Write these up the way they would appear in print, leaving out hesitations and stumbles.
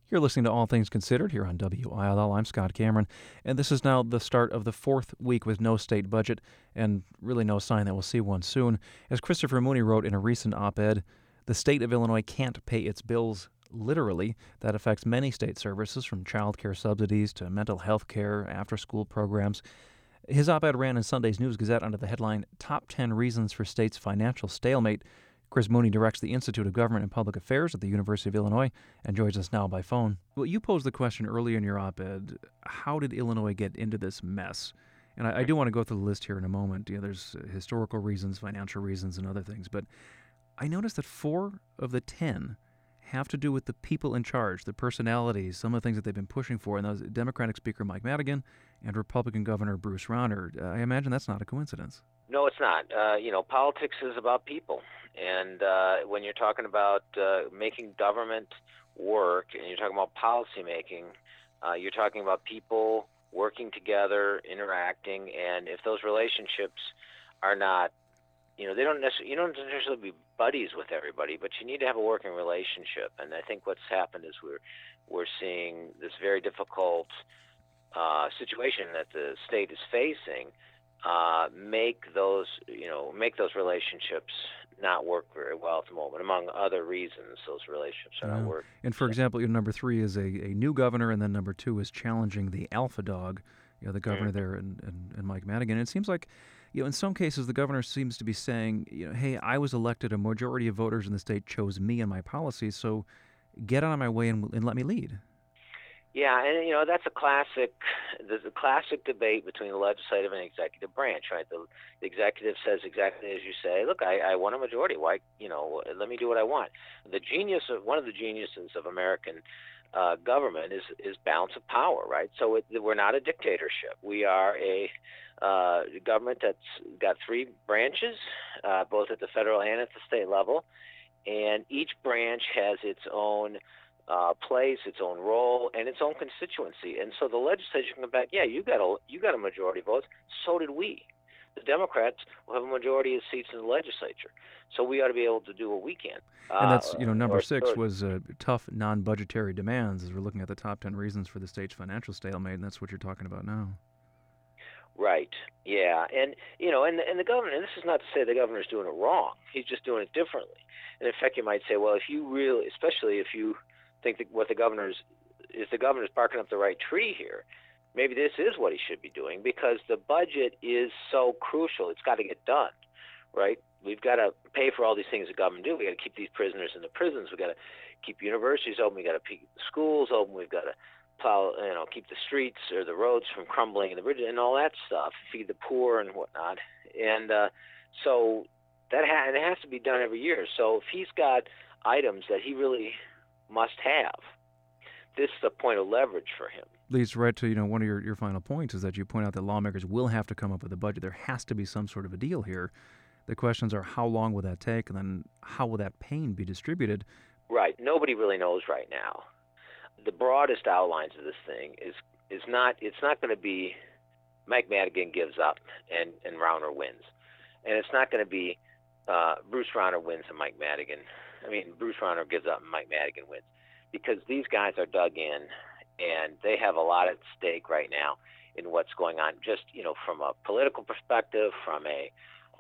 You're listening to All Things Considered here on WILL. I'm Scott Cameron, and this is now the start of the fourth week with no state budget, and really no sign that we'll see one soon. As Christopher Mooney wrote in a recent op-ed, the state of Illinois can't pay its bills literally. That affects many state services, from child care subsidies to mental health care, after-school programs. His op-ed ran in Sunday's News Gazette under the headline, Top 10 Reasons for State's Financial Stalemate. Chris Mooney directs the Institute of Government and Public Affairs at the University of Illinois and joins us now by phone. Well, you posed the question earlier in your op-ed, how did Illinois get into this mess? And I do want to go through the list here in a moment. There's historical reasons, financial reasons, and other things. But I noticed that 4 of the 10 have to do with the people in charge, the personalities, some of the things that they've been pushing for. And that was Democratic Speaker Mike Madigan and Republican Governor Bruce Rauner. I imagine that's not a coincidence. No, it's not. Politics is about people. And when you're talking about making government work and you're talking about policy making, you're talking about people working together, interacting, and if those relationships are not, you don't necessarily be buddies with everybody, but you need to have a working relationship. And I think what's happened is we're seeing this very difficult situation that the state is facing make those relationships not work very well at the moment. Among other reasons, those relationships are not working. And for example, number 3 is a new governor, and then number 2 is challenging the alpha dog, the governor there and Mike Madigan. And it seems like, in some cases, the governor seems to be saying, hey, I was elected, a majority of voters in the state chose me and my policies, so get out of my way and let me lead. Yeah, and that's there's a classic debate between the legislative and executive branch, right? The executive says exactly as you say, look, I want a majority. Why, let me do what I want. One of the geniuses of American government is balance of power, right? So we're not a dictatorship. We are a government that's got 3 branches, both at the federal and at the state level, and each branch has its own place, its own role, and its own constituency. And so the legislature can come back, yeah, you got a majority of votes. So did we. The Democrats will have a majority of seats in the legislature. So we ought to be able to do what we can. And that's, number 6 was tough non-budgetary demands, as we're looking at the top 10 reasons for the state's financial stalemate, and that's what you're talking about now. Right. Yeah. And and the governor, and this is not to say the governor's doing it wrong. He's just doing it differently. And in fact, you might say, well, especially if you think that the governor's barking up the right tree here, maybe this is what he should be doing, because the budget is so crucial. It's got to get done, right? We've got to pay for all these things the government do. We've got to keep these prisoners in the prisons. We've got to keep universities open. We've got to keep the schools open. We've got to plow, keep the streets or the roads from crumbling and the bridges and all that stuff, feed the poor and whatnot. And so and it has to be done every year. So if he's got items that he really must have, this is a point of leverage for him. Leads right to, one of your final points is that you point out that lawmakers will have to come up with a budget. There has to be some sort of a deal here. The questions are, how long will that take, and then how will that pain be distributed? Right. Nobody really knows right now. The broadest outlines of this thing is not going to be Mike Madigan gives up and Rauner wins. And it's not going to be Bruce Rauner wins and Bruce Rauner gives up and Mike Madigan wins, because these guys are dug in and they have a lot at stake right now in what's going on, just, from a political perspective, from a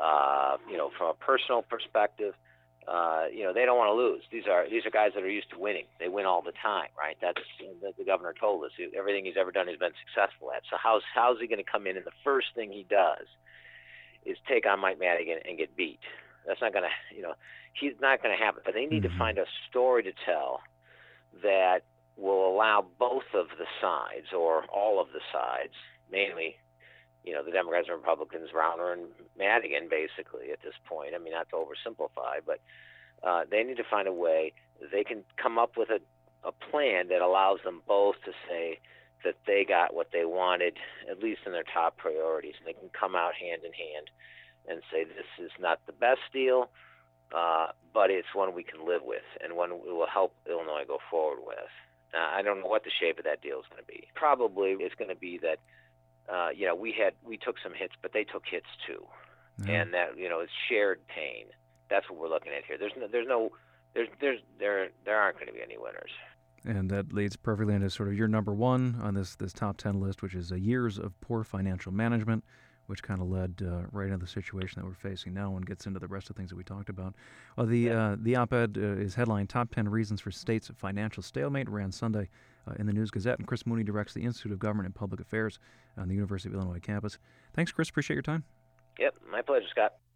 personal perspective. They don't want to lose. These are guys that are used to winning. They win all the time, right? That's the governor told us. Everything he's ever done has been successful at. So how's he going to come in and the first thing he does is take on Mike Madigan and get beat? That's not going to, he's not going to happen. But they need to find a story to tell that will allow both of the sides, or all of the sides, mainly, the Democrats and Republicans, Rauner and Madigan, basically, at this point. I mean, not to oversimplify, but they need to find a way that they can come up with a plan that allows them both to say that they got what they wanted, at least in their top priorities. And they can come out hand in hand and say, this is not the best deal, but it's one we can live with and one we will help Illinois go forward with. I don't know what the shape of that deal is going to be. Probably it's going to be that, we took some hits, but they took hits too. And that, it's shared pain. That's what we're looking at here. There aren't going to be any winners. And that leads perfectly into sort of your number one on this top 10 list, which is years of poor financial management, which kind of led right into the situation that we're facing now and gets into the rest of the things that we talked about. Well, the op-ed is headlined Top 10 Reasons for State's Financial Stalemate, ran Sunday in the News Gazette, and Chris Mooney directs the Institute of Government and Public Affairs on the University of Illinois campus. Thanks, Chris. Appreciate your time. Yep, my pleasure, Scott.